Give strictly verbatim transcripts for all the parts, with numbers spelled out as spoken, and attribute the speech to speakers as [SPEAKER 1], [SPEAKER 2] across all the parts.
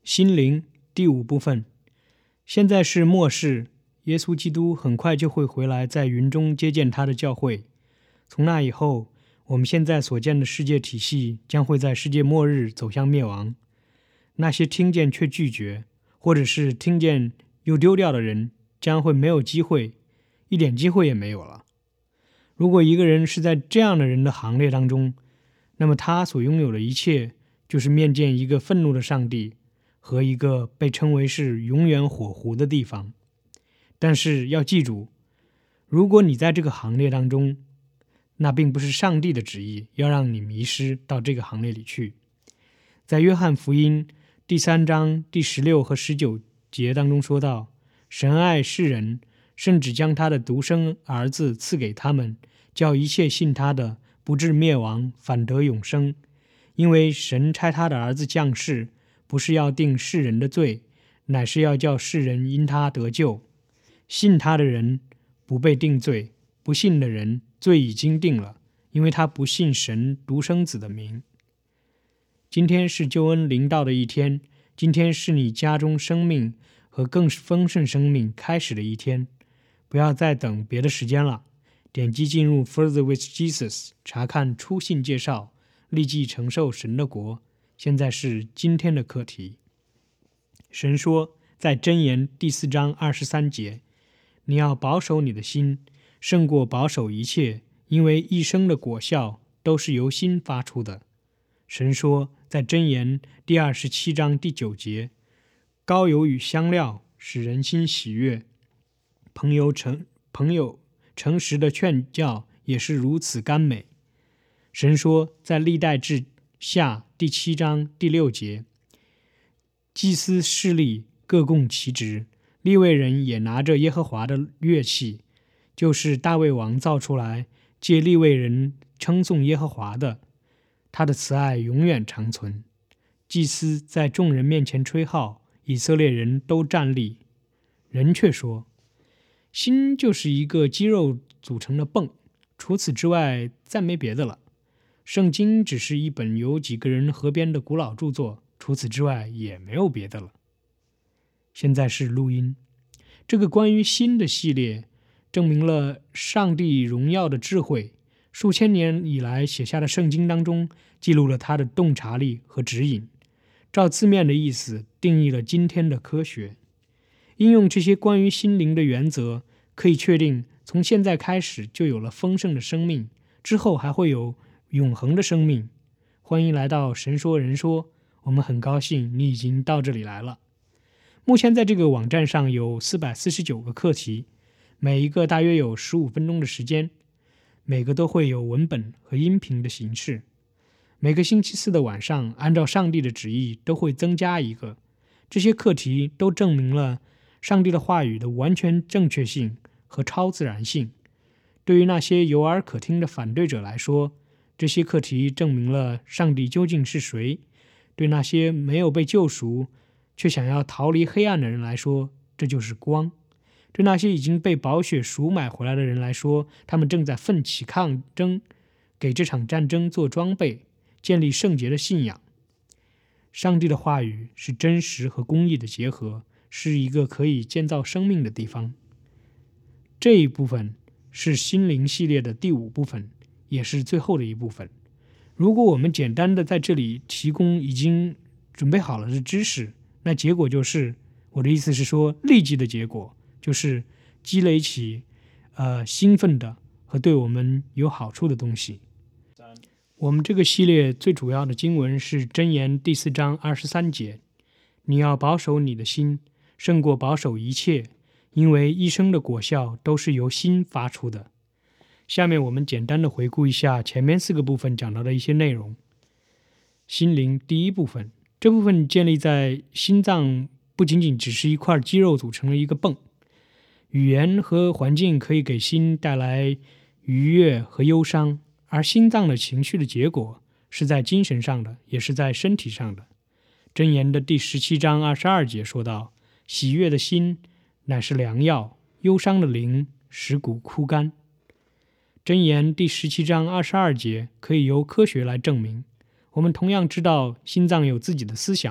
[SPEAKER 1] 心灵第五部分。现在是末世，耶稣基督很快就会回来，在云中接见他的教会。从那以后，我们现在所见的世界体系将会在世界末日走向灭亡。那些听见却拒绝，或者是听见又丢掉的人，将会没有机会，一点机会也没有了。如果一个人是在这样的人的行列当中，那么他所拥有的一切就是面见一个愤怒的上帝和一个被称为是永远火湖的地方。但是要记住，如果你在这个行列当中，那并不是上帝的旨意要让你迷失到这个行列里去。在约翰福音第三章第十六和十九节当中说到，神爱世人，甚至将他的独生儿子赐给他们，叫一切信他的不至灭亡，反得永生。因为神差他的儿子降世，不是要定世人的罪，乃是要叫世人因他得救。信他的人不被定罪，不信的人罪已经定了，因为他不信神独生子的名。今天是救恩临到的一天，今天是你家中生命和更丰盛生命开始的一天。不要再等别的时间了，点击进入 Further with Jesus， 查看初信介绍，立即承受神的国。现在是今天的课题。神说，在箴言第四章二十三节，你要保守你的心，胜过保守一切，因为一生的果效都是由心发出的。神说，在箴言第二十七章第九节，膏油与香料使人心喜悦，朋友诚朋友诚实的劝教也是如此甘美。神说，在历代志下第七章第六节，祭司势力各供其职，利未人也拿着耶和华的乐器，就是大卫王造出来借利未人称颂耶和华的，他的慈爱永远长存。祭司在众人面前吹号，以色列人都站立。人却说，心就是一个肌肉组成的泵，除此之外再没别的了。圣经只是一本由几个人合编的古老著作，除此之外也没有别的了。现在是录音，这个关于心的系列证明了上帝荣耀的智慧，数千年以来写下的圣经当中记录了他的洞察力和指引，照字面的意思定义了今天的科学。应用这些关于心灵的原则，可以确定从现在开始就有了丰盛的生命，之后还会有永恒的生命。欢迎来到神说人说，我们很高兴你已经到这里来了。目前在这个网站上有四百四十九个课题，每一个大约有十五分钟的时间，每个都会有文本和音频的形式。每个星期四的晚上，按照上帝的旨意都会增加一个。这些课题都证明了上帝的话语的完全正确性和超自然性。对于那些有耳可听的反对者来说，这些课题证明了上帝究竟是谁。对那些没有被救赎却想要逃离黑暗的人来说，这就是光。对那些已经被宝血赎买回来的人来说，他们正在奋起抗争，给这场战争做装备，建立圣洁的信仰。上帝的话语是真实和公义的结合，是一个可以建造生命的地方。这一部分是心灵系列的第五部分，也是最后的一部分。如果我们简单的在这里提供已经准备好了的知识，那结果就是，我的意思是说，立即的结果就是积累起呃兴奋的和对我们有好处的东西。我们这个系列最主要的经文是箴言第四章二十三节，你要保守你的心，胜过保守一切，因为一生的果效都是由心发出的。下面我们简单的回顾一下前面四个部分讲到的一些内容。心灵第一部分，这部分建立在心脏不仅仅只是一块肌肉组成的一个泵，语言和环境可以给心带来愉悦和忧伤，而心脏的情绪的结果是在精神上的，也是在身体上的。箴言的第十七章二十二节说到，喜悦的心乃是良药，忧伤的灵使骨枯干。箴言第十七章二十二节可以由科学来证明。我们同样知道心脏有自己的思想，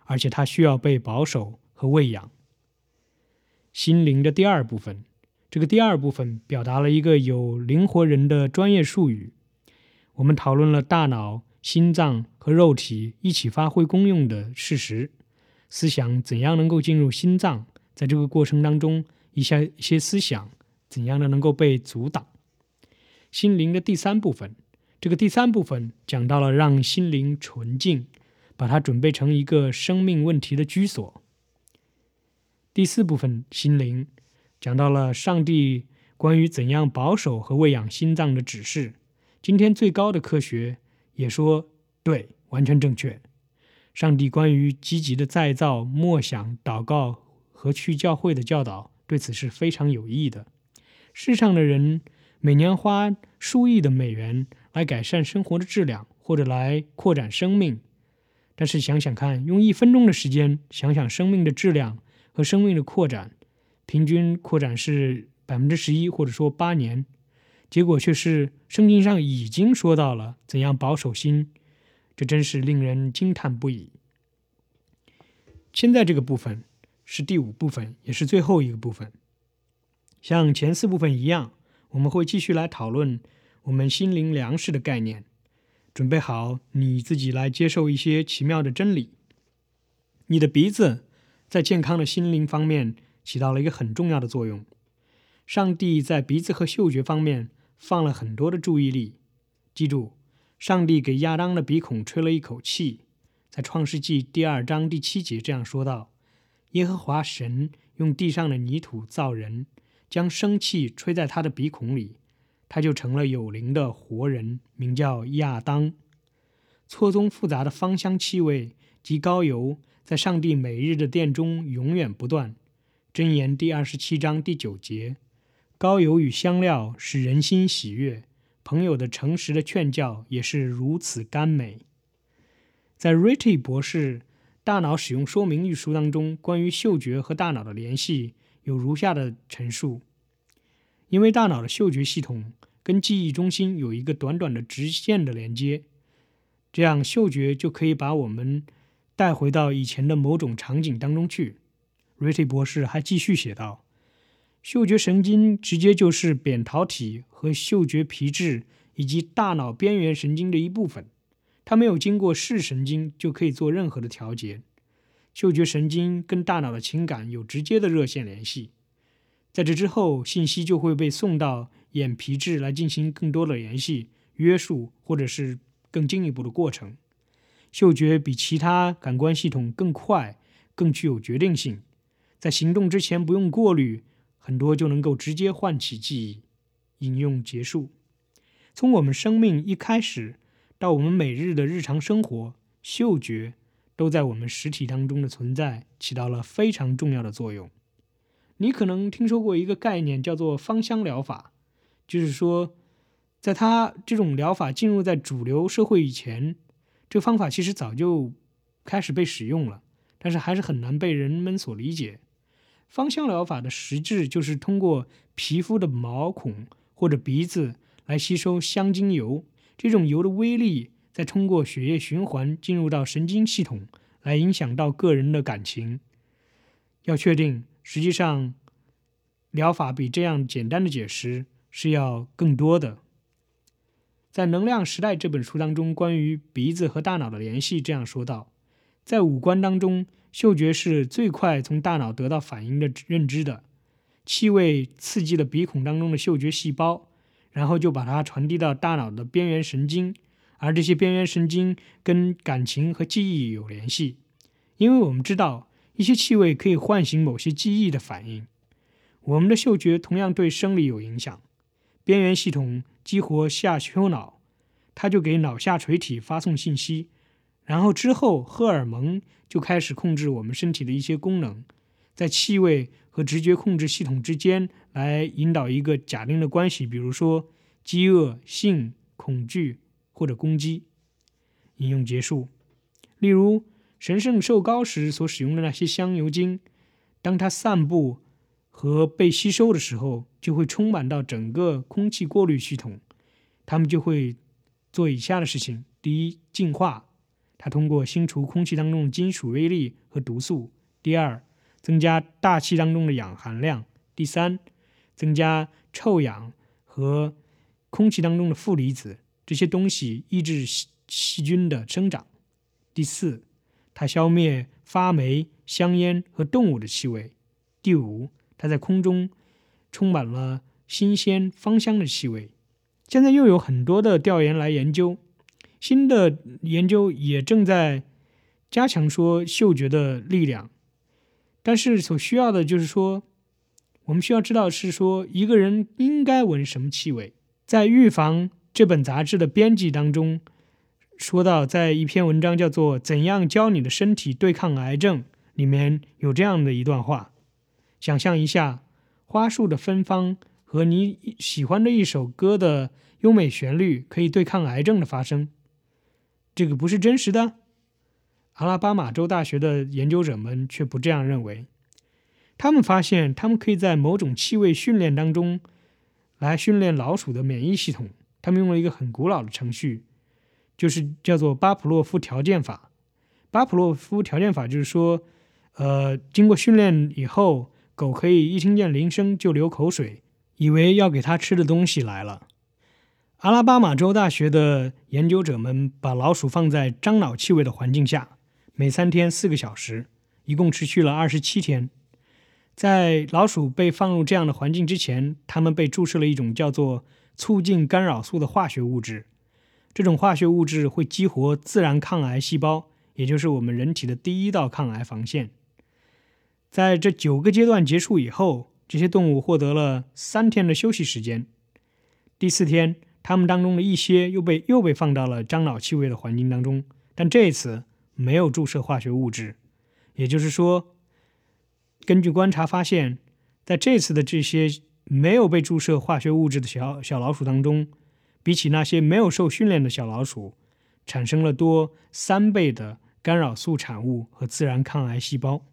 [SPEAKER 1] 而且它需要被保守和喂养。心灵的第二部分，这个第二部分表达了一个有灵活人的专业术语。我们讨论了大脑、心脏和肉体一起发挥功用的事实，思想怎样能够进入心脏，在这个过程当中，一些一些思想怎样的能够被阻挡。心灵的第三部分，这个第三部分讲到了让心灵纯净，把它准备成一个生命问题的居所。第四部分，心灵讲到了上帝关于怎样保守和喂养心脏的指示。今天最高的科学也说对，完全正确。上帝关于积极的再造、默想、祷告和去教会的教导，对此是非常有益的。世上的人每年花数亿的美元来改善生活的质量，或者来扩展生命。但是想想看，用一分钟的时间想想生命的质量和生命的扩展，平均扩展是 百分之十一 或者说八年，结果却是圣经上已经说到了怎样保守心，这真是令人惊叹不已。现在这个部分是第五部分，也是最后一个部分。像前四部分一样，我们会继续来讨论我们心灵粮食的概念。准备好你自己来接受一些奇妙的真理。你的鼻子在健康的心灵方面起到了一个很重要的作用。上帝在鼻子和嗅觉方面放了很多的注意力。记住，上帝给亚当的鼻孔吹了一口气，在创世纪第二章第七节这样说道：耶和华神用地上的泥土造人，将生气吹在他的鼻孔里，他就成了有灵的活人，名叫亚当。错综复杂的芳香气味及膏油在上帝每日的殿中永远不断。箴言第二十七章第九节，膏油与香料使人心喜悦，朋友的诚实的劝教也是如此甘美。在 Ritty 博士大脑使用说明一书当中，关于嗅觉和大脑的联系有如下的陈述：因为大脑的嗅觉系统跟记忆中心有一个短短的直线的连接，这样嗅觉就可以把我们带回到以前的某种场景当中去。Ritty 博士还继续写道，嗅觉神经直接就是扁桃体和嗅觉皮质以及大脑边缘神经的一部分，它没有经过视神经就可以做任何的调节。嗅觉神经跟大脑的情感有直接的热线联系，在这之后，信息就会被送到眼皮质来进行更多的联系、约束或者是更进一步的过程。嗅觉比其他感官系统更快，更具有决定性，在行动之前不用过滤，很多就能够直接唤起记忆。引用结束。从我们生命一开始到我们每日的日常生活，嗅觉都在我们实体当中的存在起到了非常重要的作用。你可能听说过一个概念叫做芳香疗法，就是说在它这种疗法进入在主流社会以前，这个方法其实早就开始被使用了，但是还是很难被人们所理解。芳香疗法的实质就是通过皮肤的毛孔或者鼻子来吸收香精油，这种油的微粒再通过血液循环进入到神经系统，来影响到个人的感情。要确定，实际上疗法比这样简单的解释是要更多的。在《能量时代》这本书当中，关于鼻子和大脑的联系这样说道，在五官当中，嗅觉是最快从大脑得到反应的认知的。气味刺激了鼻孔当中的嗅觉细胞，然后就把它传递到大脑的边缘神经，而这些边缘神经跟感情和记忆有联系。因为我们知道一些气味可以唤醒某些记忆的反应，我们的嗅觉同样对生理有影响。边缘系统激活下丘脑，它就给脑下垂体发送信息，然后之后荷尔蒙就开始控制我们身体的一些功能，在气味和直觉控制系统之间来引导一个假定的关系，比如说饥饿、性、恐惧或者攻击。引用结束。例如神圣受膏时所使用的那些香油精，当它散布和被吸收的时候，就会充满到整个空气过滤系统，它们就会做以下的事情：第一，净化， 它通过清除空气当中的金属微粒和毒素；第二，增加大气当中的氧含量；第三，增加臭氧和空气当中的负离子，这些东西抑制细菌的生长；第四，它消灭发霉、香烟和动物的气味；第五，它在空中充满了新鲜芳香的气味。现在又有很多的调研来研究，新的研究也正在加强说嗅觉的力量，但是所需要的就是说，我们需要知道是说一个人应该闻什么气味。在《预防》这本杂志的编辑当中说到，在一篇文章叫做《怎样教你的身体对抗癌症》里面有这样的一段话：想象一下花束的芬芳和你喜欢的一首歌的优美旋律可以对抗癌症的发生，这个不是真实的。阿拉巴马州大学的研究者们却不这样认为，他们发现他们可以在某种气味训练当中来训练老鼠的免疫系统。他们用了一个很古老的程序，就是叫做巴甫洛夫条件法。巴甫洛夫条件法就是说，呃，经过训练以后，狗可以一听见铃声就流口水，以为要给它吃的东西来了。阿拉巴马州大学的研究者们把老鼠放在樟脑气味的环境下，每三天四个小时，一共持续了二十七天。在老鼠被放入这样的环境之前，它们被注射了一种叫做促进干扰素的化学物质。这种化学物质会激活自然抗癌细胞，也就是我们人体的第一道抗癌防线。在这九个阶段结束以后，这些动物获得了三天的休息时间。第四天，它们当中的一些又被又被放到了樟脑气味的环境当中，但这一次没有注射化学物质。也就是说，根据观察发现，在这次的这些没有被注射化学物质的小小老鼠当中，比起那些没有受训练的小老鼠，产生了多三倍的干扰素产物和自然抗癌细胞。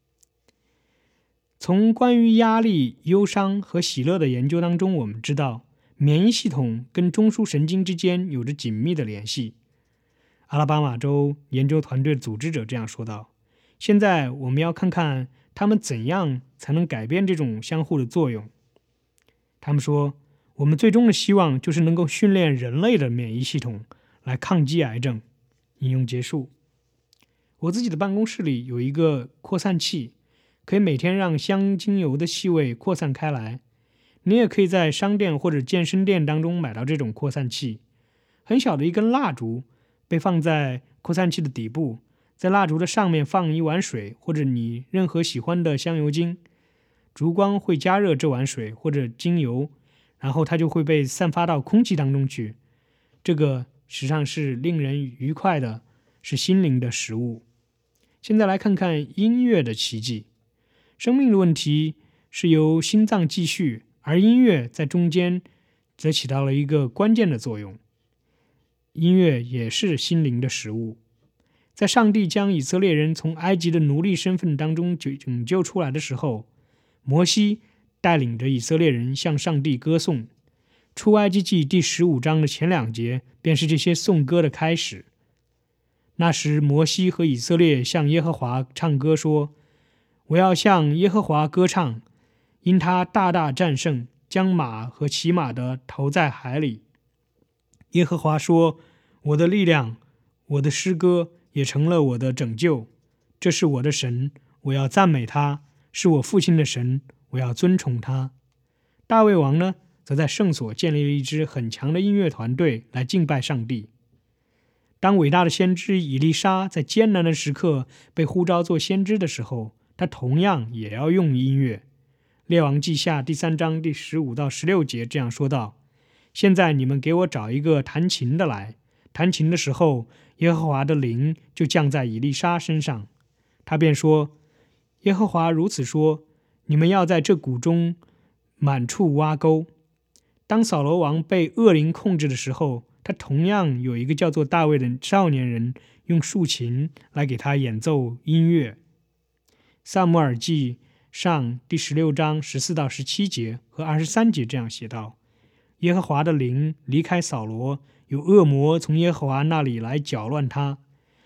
[SPEAKER 1] 从关于压力、忧伤和喜乐的研究当中，我们知道免疫系统跟中枢神经之间有着紧密的联系。阿拉巴马州研究团队的组织者这样说道：现在我们要看看他们怎样才能改变这种相互的作用。他们说，我们最终的希望就是能够训练人类的免疫系统来抗击癌症。引用结束。我自己的办公室里有一个扩散器，可以每天让香精油的气味扩散开来。你也可以在商店或者健身店当中买到这种扩散器。很小的一根蜡烛被放在扩散器的底部，在蜡烛的上面放一碗水或者你任何喜欢的香油精，烛光会加热这碗水或者精油，然后它就会被散发到空气当中去。这个实际上是令人愉快的，是心灵的食物。现在来看看音乐的奇迹。生命的问题是由心脏继续，而音乐在中间则起到了一个关键的作用。音乐也是心灵的食物。在上帝将以色列人从埃及的奴隶身份当中拯救出来的时候，摩西带领着以色列人向上帝歌颂。出埃及记第十五章的前两节便是这些颂歌的开始。那时摩西和以色列向耶和华唱歌说，我要向耶和华歌唱，因他大大战胜，将马和骑马的投在海里。耶和华说，我的力量，我的诗歌也成了我的拯救。这是我的神，我要赞美他，是我父亲的神，我要尊崇他。大卫王呢，则在圣所建立了一支很强的音乐团队来敬拜上帝。当伟大的先知以利沙在艰难的时刻被呼召做先知的时候，他同样也要用音乐。列王记下第三章第十五到十六节这样说道：现在你们给我找一个弹琴的来。弹琴的时候，耶和华的灵就降在以利沙身上。他便说，耶和华如此说，你们要在这谷中满处挖沟。当扫罗王被恶灵控制的时候，他同样有一个叫做大卫的少年人用竖琴来给他演奏音乐。撒母耳记上第十六章十四到十七节和二十三节这样写道：耶和华的灵离开扫罗，有恶魔从耶和华那里来搅乱他。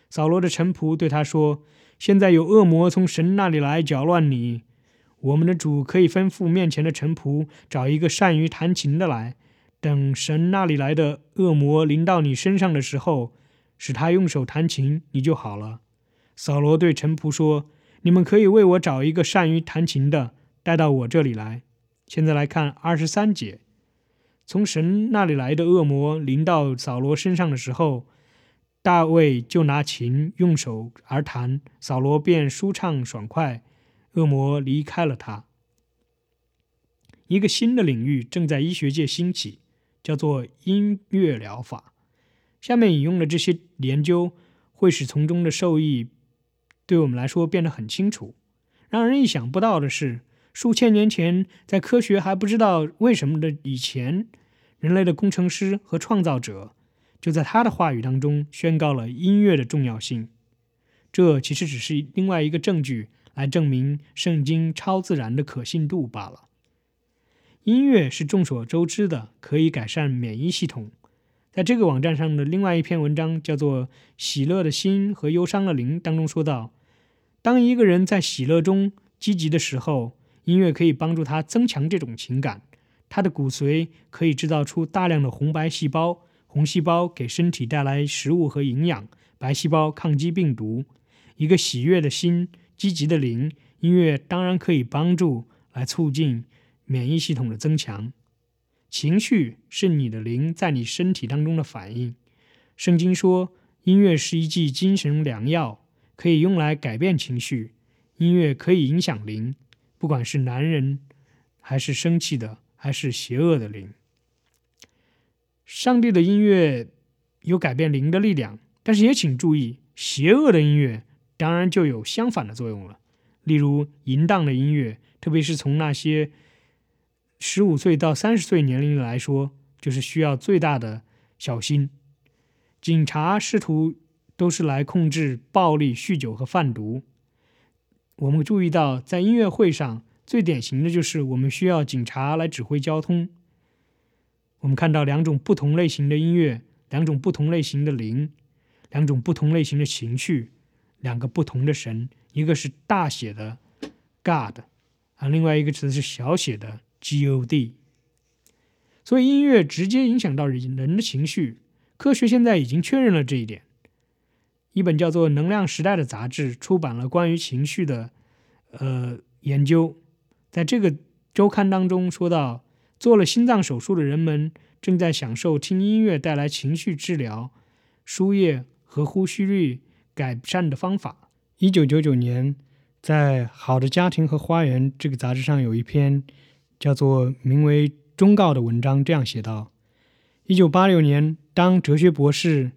[SPEAKER 1] 扫罗的臣仆对他说：现在有恶魔从神那里来搅乱你，我们的主可以吩咐面前的臣仆找一个善于弹琴的来，等神那里来的恶魔临到你身上的时候，使他用手弹琴，你就好了。扫罗对臣仆说：你们可以为我找一个善于弹琴的，带到我这里来。现在来看二十三节，从神那里来的恶魔临到扫罗身上的时候，大卫就拿琴用手而弹，扫罗便舒畅爽快，恶魔离开了他。一个新的领域正在医学界兴起，叫做音乐疗法。下面引用的这些研究会使从中的受益对我们来说变得很清楚。让人意想不到的是，数千年前，在科学还不知道为什么的以前，人类的工程师和创造者就在他的话语当中宣告了音乐的重要性。这其实只是另外一个证据来证明圣经超自然的可信度罢了。音乐是众所周知的，可以改善免疫系统。在这个网站上的另外一篇文章叫做《喜乐的心和忧伤的灵》当中说到，当一个人在喜乐中积极的时候，音乐可以帮助他增强这种情感。他的骨髓可以制造出大量的红白细胞，红细胞给身体带来食物和营养，白细胞抗击病毒。一个喜悦的心，积极的灵，音乐当然可以帮助来促进免疫系统的增强。情绪是你的灵在你身体当中的反应。圣经说，音乐是一剂精神良药，可以用来改变情绪。音乐可以影响灵，不管是男人还是生气的，还是邪恶的灵。上帝的音乐有改变灵的力量，但是也请注意，邪恶的音乐当然就有相反的作用了。例如淫荡的音乐，特别是从那些十五岁到三十岁年龄来说，就是需要最大的小心。警察试图都是来控制暴力、酗酒和贩毒。我们注意到，在音乐会上最典型的就是我们需要警察来指挥交通。我们看到两种不同类型的音乐，两种不同类型的灵，两种不同类型的情绪，两个不同的神，一个是大写的 God， 而另外一个词是小写的 God。 所以音乐直接影响到人的情绪，科学现在已经确认了这一点。一本叫做《能量时代》的杂志出版了关于情绪的呃研究，在这个周刊当中说到，做了心脏手术的人们正在享受听音乐带来情绪治疗、输液和呼吸率改善的方法。一九九九年，在《好的家庭和花园》这个杂志上有一篇叫做名为《忠告》的文章，这样写道：一九八六年，当哲学博士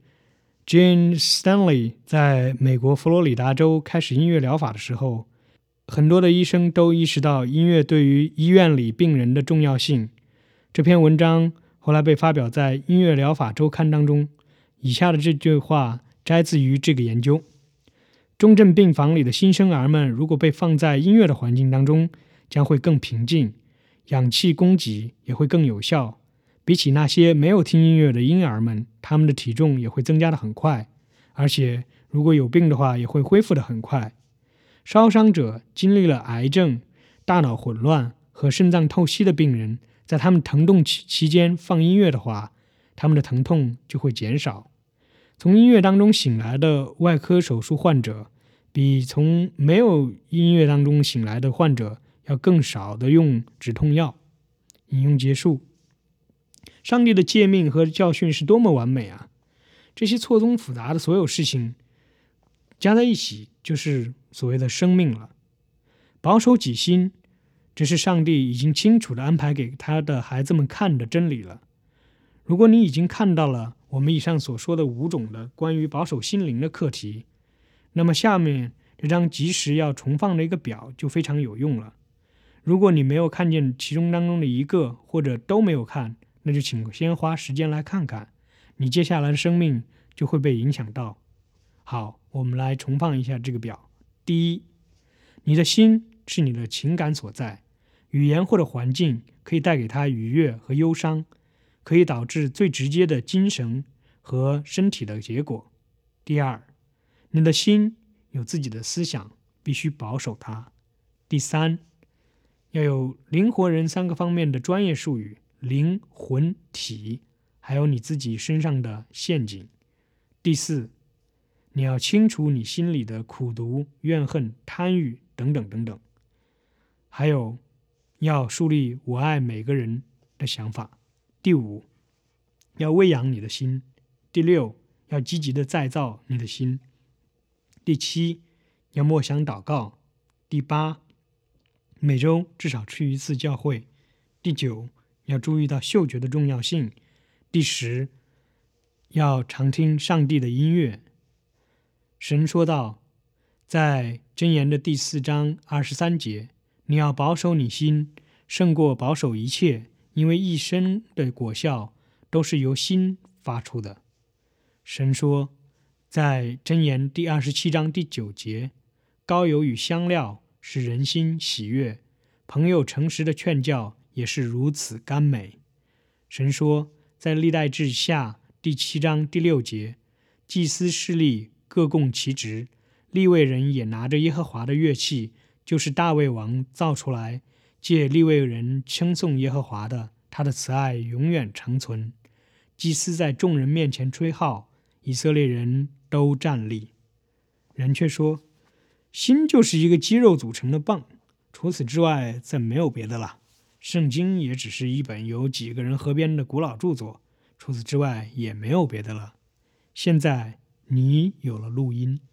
[SPEAKER 1] Jane Stanley 在美国佛罗里达州开始音乐疗法的时候，很多的医生都意识到音乐对于医院里病人的重要性。这篇文章后来被发表在《音乐疗法周刊》当中。以下的这句话摘自于这个研究：重症病房里的新生儿们如果被放在音乐的环境当中，将会更平静，氧气供给也会更有效。比起那些没有听音乐的婴儿们，他们的体重也会增加得很快，而且如果有病的话，也会恢复得很快。烧伤者、经历了癌症、大脑混乱和肾脏透析的病人，在他们疼痛期间放音乐的话，他们的疼痛就会减少。从音乐当中醒来的外科手术患者，比从没有音乐当中醒来的患者要更少的用止痛药。引用结束。上帝的诫命和教训是多么完美啊！这些错综复杂的所有事情加在一起，就是所谓的生命了。保守己心，这是上帝已经清楚地安排给他的孩子们看的真理了。如果你已经看到了我们以上所说的五种的关于保守心灵的课题，那么下面这张及时要重放的一个表就非常有用了。如果你没有看见其中当中的一个，或者都没有看，那就请先花时间来看看，你接下来的生命就会被影响到。好，我们来重放一下这个表。第一，你的心是你的情感所在，语言或者环境可以带给他愉悦和忧伤，可以导致最直接的精神和身体的结果。第二， 你的心有自己的思想，必须保守它。第三，要有灵活人三个方面的专业术语，灵、魂、体，还有你自己身上的陷阱。第四，你要清除你心里的苦毒、怨恨、贪欲等等等等。还有，要树立我爱每个人的想法。第五，要喂养你的心。第六，要积极的再造你的心。第七，要默想祷告。第八，每周至少去一次教会。第九，要注意到嗅觉的重要性。第十，要常听上帝的音乐。神说道，在箴言的第四章二十三节，你要保守你心，胜过保守一切，因为一生的果效都是由心发出的。神说，在箴言第二十七章第九节，膏油与香料使人心喜悦，朋友诚实的劝教也是如此甘美。神说，在历代志下第七章第六节，祭司势力各供其职，利未人也拿着耶和华的乐器，就是大卫王造出来，借利未人称颂耶和华的，他的慈爱永远长存。祭司在众人面前吹号，以色列人都站立。人却说，心就是一个肌肉组成的棒，除此之外再没有别的了。圣经也只是一本由几个人合编的古老著作，除此之外也没有别的了。现在你有了录音。